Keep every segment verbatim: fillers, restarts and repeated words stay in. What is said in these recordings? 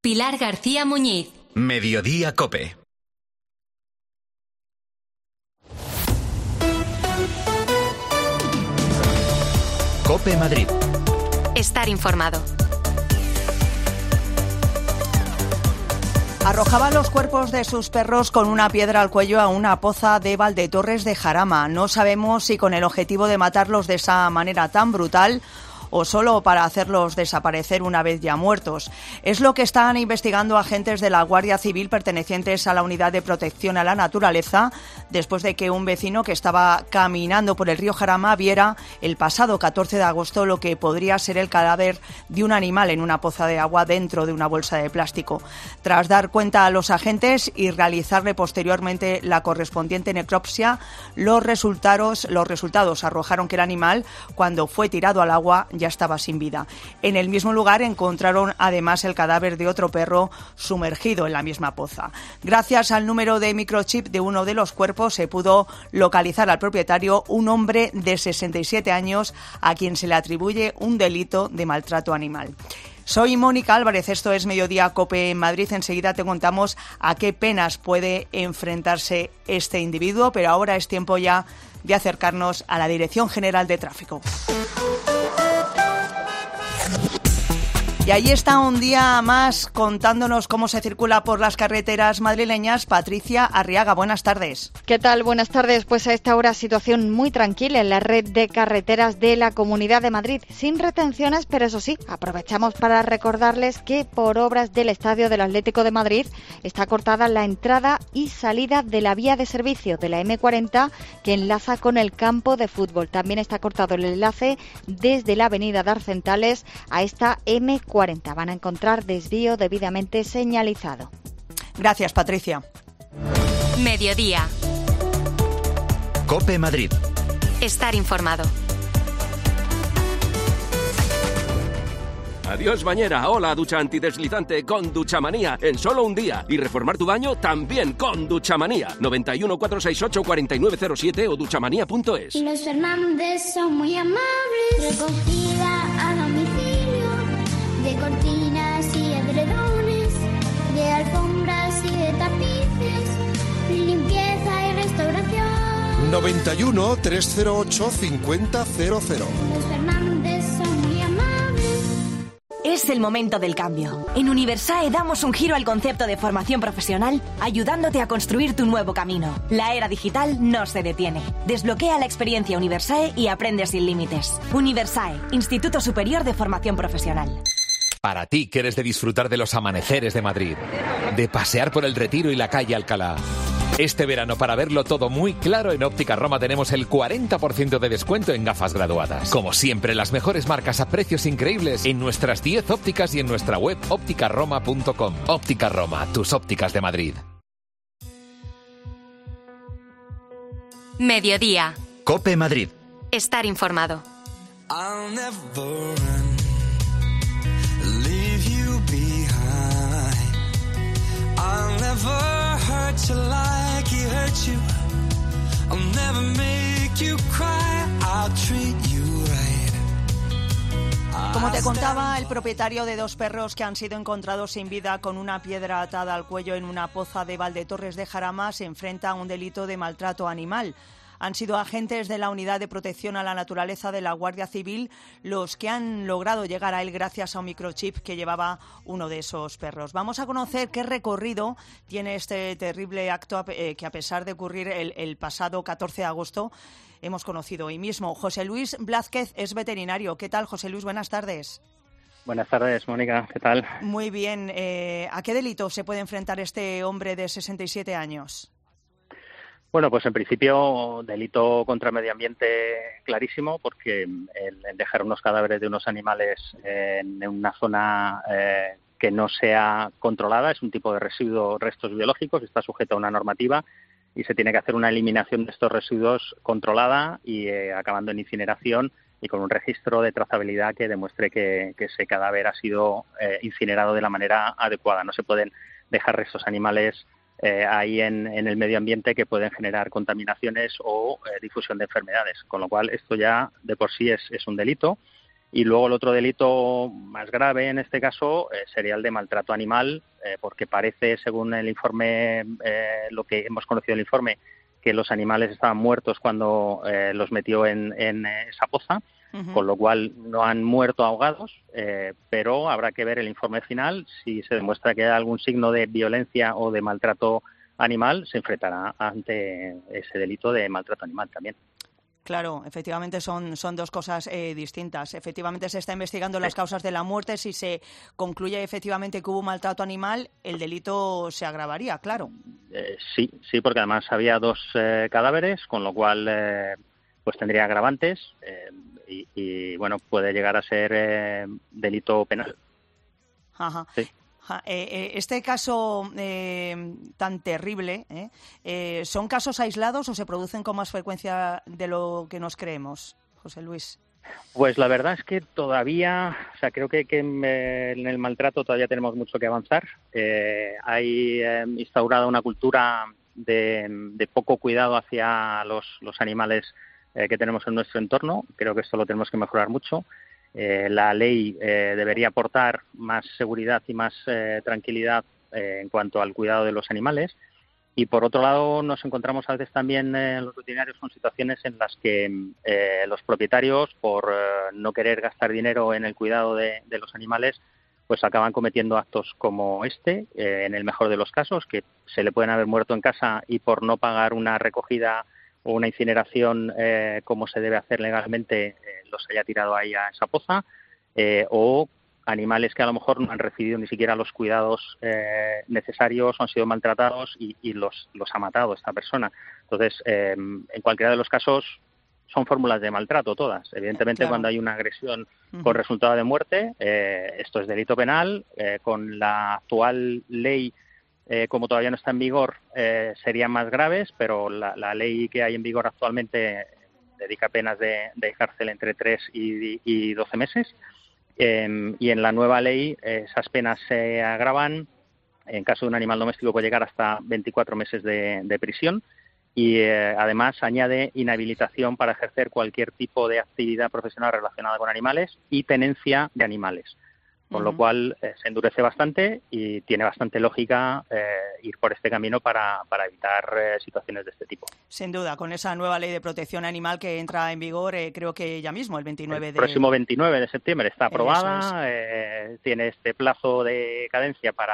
Pilar García Muñiz. Mediodía COPE. COPE Madrid. Estar informado. Arrojaban los cuerpos de sus perros con una piedra al cuello a una poza de Valdetorres de Jarama. No sabemos si con el objetivo de matarlos de esa manera tan brutal o solo para hacerlos desaparecer una vez ya muertos. Es lo que están investigando agentes de la Guardia Civil pertenecientes a la Unidad de Protección a la Naturaleza, después de que un vecino que estaba caminando por el río Jarama viera el pasado catorce de agosto lo que podría ser el cadáver de un animal en una poza de agua dentro de una bolsa de plástico. Tras dar cuenta a los agentes y realizarle posteriormente la correspondiente necropsia, los resultados, los resultados arrojaron que el animal, cuando fue tirado al agua, ya estaba sin vida. En el mismo lugar encontraron además el cadáver de otro perro sumergido en la misma poza. Gracias al número de microchip de uno de los cuerpos se pudo localizar al propietario, un hombre de sesenta y siete años a quien se le atribuye un delito de maltrato animal. Soy Mónica Álvarez, esto es Mediodía COPE en Madrid. Enseguida te contamos a qué penas puede enfrentarse este individuo, pero ahora es tiempo ya de acercarnos a la Dirección General de Tráfico. Y ahí está un día más contándonos cómo se circula por las carreteras madrileñas Patricia Arriaga. Buenas tardes. ¿Qué tal? Buenas tardes. Pues a esta hora situación muy tranquila en la red de carreteras de la Comunidad de Madrid, sin retenciones, pero eso sí, aprovechamos para recordarles que por obras del Estadio del Atlético de Madrid está cortada la entrada y salida de la vía de servicio de la eme cuarenta que enlaza con el campo de fútbol. También está cortado el enlace desde la avenida de Arcentales a esta eme cuarenta. Van a encontrar desvío debidamente señalizado. Gracias, Patricia. Mediodía. COPE Madrid. Estar informado. Adiós bañera, hola ducha antideslizante con Duchamanía en solo un día. Y reformar tu baño también con Duchamanía. noventa y uno, cuatrocientos sesenta y ocho, cuarenta y nueve cero siete o duchamanía punto es. Los Fernández son muy amables. Recogida a domicilio de cortinas y edredones, de alfombras y de tapices, limpieza y restauración. noventa y uno, trescientos ocho, cincuenta cero cero. Los Fernández son muy amables. Es el momento del cambio. En Universae damos un giro al concepto de formación profesional, ayudándote a construir tu nuevo camino. La era digital no se detiene. Desbloquea la experiencia Universae y aprende sin límites. Universae, Instituto Superior de Formación Profesional. Para ti que eres de disfrutar de los amaneceres de Madrid, de pasear por el Retiro y la calle Alcalá. Este verano, para verlo todo muy claro, en Óptica Roma tenemos el cuarenta por ciento de descuento en gafas graduadas. Como siempre, las mejores marcas a precios increíbles en nuestras diez ópticas y en nuestra web óptica roma punto com. Óptica Roma, tus ópticas de Madrid. Mediodía. COPE Madrid. Estar informado. I'll never run, leave you behind. I'll never hurt you like he hurt you. I'll never make you cry. I'll treat you right. Como te contaba, el propietario de dos perros que han sido encontrados sin vida con una piedra atada al cuello en una poza de Valdetorres de Jarama se enfrenta a un delito de maltrato animal. Han sido agentes de la Unidad de Protección a la Naturaleza de la Guardia Civil los que han logrado llegar a él gracias a un microchip que llevaba uno de esos perros. Vamos a conocer qué recorrido tiene este terrible acto eh, que, a pesar de ocurrir el, el pasado catorce de agosto, hemos conocido hoy mismo. José Luis Blázquez es veterinario. ¿Qué tal, José Luis? Buenas tardes. Buenas tardes, Mónica. ¿Qué tal? Muy bien. Eh, ¿A qué delito se puede enfrentar este hombre de sesenta y siete años? Bueno, pues en principio delito contra el medio ambiente clarísimo, porque el, el dejar unos cadáveres de unos animales en una zona eh, que no sea controlada es un tipo de residuo, restos biológicos, está sujeto a una normativa y se tiene que hacer una eliminación de estos residuos controlada y eh, acabando en incineración y con un registro de trazabilidad que demuestre que, que ese cadáver ha sido eh, incinerado de la manera adecuada. No se pueden dejar restos animales Eh, ahí en, en el medio ambiente que pueden generar contaminaciones o eh, difusión de enfermedades, con lo cual esto ya de por sí es, es un delito Y luego el otro delito más grave en este caso eh, sería el de maltrato animal, eh, porque parece, según el informe, eh, lo que hemos conocido del informe, que los animales estaban muertos cuando eh, los metió en, en esa poza, uh-huh. con lo cual no han muerto ahogados, eh, pero habrá que ver el informe final. Si se demuestra que hay algún signo de violencia o de maltrato animal, se enfrentará ante ese delito de maltrato animal también. Claro, efectivamente son, son dos cosas eh, distintas. Efectivamente se está investigando las causas de la muerte. Si se concluye efectivamente que hubo maltrato animal, el delito se agravaría, claro. Eh, sí, sí, porque además había dos eh, cadáveres, con lo cual eh, pues tendría agravantes eh, y, y, bueno, puede llegar a ser eh, delito penal. Ajá. Sí. Este caso eh, tan terrible, ¿eh? Eh, ¿son casos aislados o se producen con más frecuencia de lo que nos creemos, José Luis? Pues la verdad es que todavía, o sea, creo que, que en el maltrato todavía tenemos mucho que avanzar. Eh, hay eh, instaurada una cultura de, de poco cuidado hacia los, los animales eh, que tenemos en nuestro entorno. Creo que esto lo tenemos que mejorar mucho. Eh, la ley eh, debería aportar más seguridad y más eh, tranquilidad eh, en cuanto al cuidado de los animales. Y por otro lado, nos encontramos a veces también eh, los veterinarios con situaciones en las que eh, los propietarios, por eh, no querer gastar dinero en el cuidado de, de los animales, pues acaban cometiendo actos como este, eh, en el mejor de los casos, que se le pueden haber muerto en casa y por no pagar una recogida o una incineración eh, como se debe hacer legalmente, eh, los haya tirado ahí a esa poza, eh, o animales que a lo mejor no han recibido ni siquiera los cuidados eh, necesarios, han sido maltratados y, y los, los ha matado esta persona. Entonces, eh, en cualquiera de los casos son fórmulas de maltrato todas. Evidentemente, claro, cuando hay una agresión uh-huh. con resultado de muerte, eh, esto es delito penal. Eh, con la actual ley, Eh, como todavía no está en vigor, eh, serían más graves, pero la, la ley que hay en vigor actualmente dedica penas de, de cárcel entre tres y, y doce meses. Eh, y en la nueva ley eh, esas penas se agravan. En caso de un animal doméstico puede llegar hasta veinticuatro meses de, de prisión. Y eh, además añade inhabilitación para ejercer cualquier tipo de actividad profesional relacionada con animales y tenencia de animales. Con lo cual eh, se endurece bastante y tiene bastante lógica eh, ir por este camino para, para evitar eh, situaciones de este tipo. Sin duda, con esa nueva ley de protección animal que entra en vigor, eh, creo que ya mismo, el veintinueve el de... próximo veintinueve de septiembre está aprobada, eh, tiene este plazo de cadencia para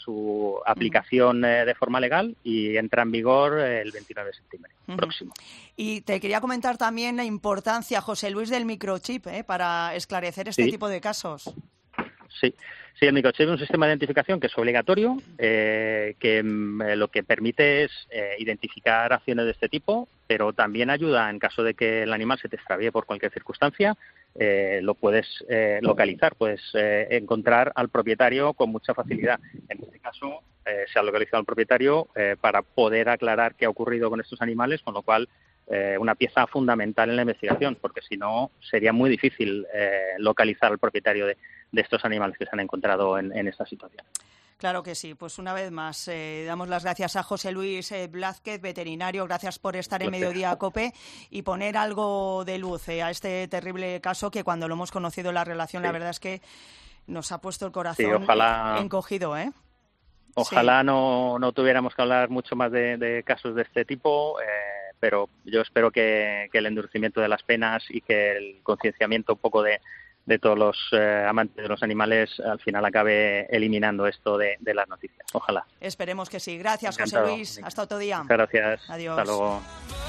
su aplicación eh, de forma legal y entra en vigor el veintinueve de septiembre uh-huh. próximo. Y te quería comentar también la importancia, José Luis, del microchip eh, para esclarecer este sí. tipo de casos. Sí, sí, el microchip es un sistema de identificación que es obligatorio, eh, que eh, lo que permite es eh, identificar acciones de este tipo, pero también ayuda en caso de que el animal se te extravíe por cualquier circunstancia, eh, lo puedes eh, localizar, puedes eh, encontrar al propietario con mucha facilidad. En este caso eh, se ha localizado al propietario eh, para poder aclarar qué ha ocurrido con estos animales, con lo cual eh, una pieza fundamental en la investigación, porque si no sería muy difícil eh, localizar al propietario de de estos animales que se han encontrado en, en esta situación. Claro que sí. Pues una vez más, eh, damos las gracias a José Luis eh, Blázquez, veterinario. Gracias por estar en Mediodía COPE y poner algo de luz eh, a este terrible caso que cuando lo hemos conocido la relación, sí. la verdad es que nos ha puesto el corazón sí, ojalá, encogido, ¿eh? Ojalá sí. no, no tuviéramos que hablar mucho más de, de casos de este tipo, eh, pero yo espero que, que el endurecimiento de las penas y que el concienciamiento un poco de de todos los eh, amantes de los animales al final acabe eliminando esto de, de las noticias. Ojalá. Esperemos que sí. Gracias, Encantado. José Luis. Hasta otro día. Muchas gracias. Adiós. Hasta luego.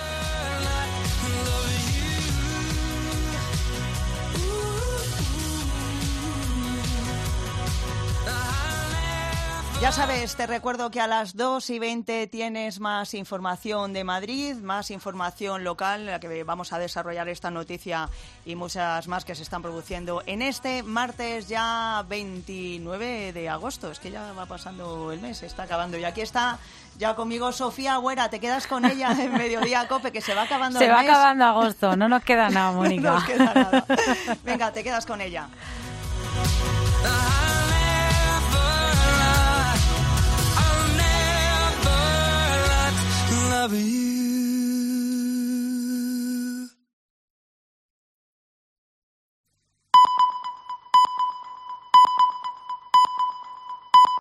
Ya sabes, te recuerdo que a las dos y veinte tienes más información de Madrid, más información local, en la que vamos a desarrollar esta noticia y muchas más que se están produciendo en este martes ya veintinueve de agosto. Es que ya va pasando el mes, se está acabando. Y aquí está ya conmigo Sofía Agüera. Te quedas con ella en Mediodía COPE, que se va acabando se el va mes. acabando agosto, no nos queda nada, Mónica. No nos queda nada. Venga, te quedas con ella.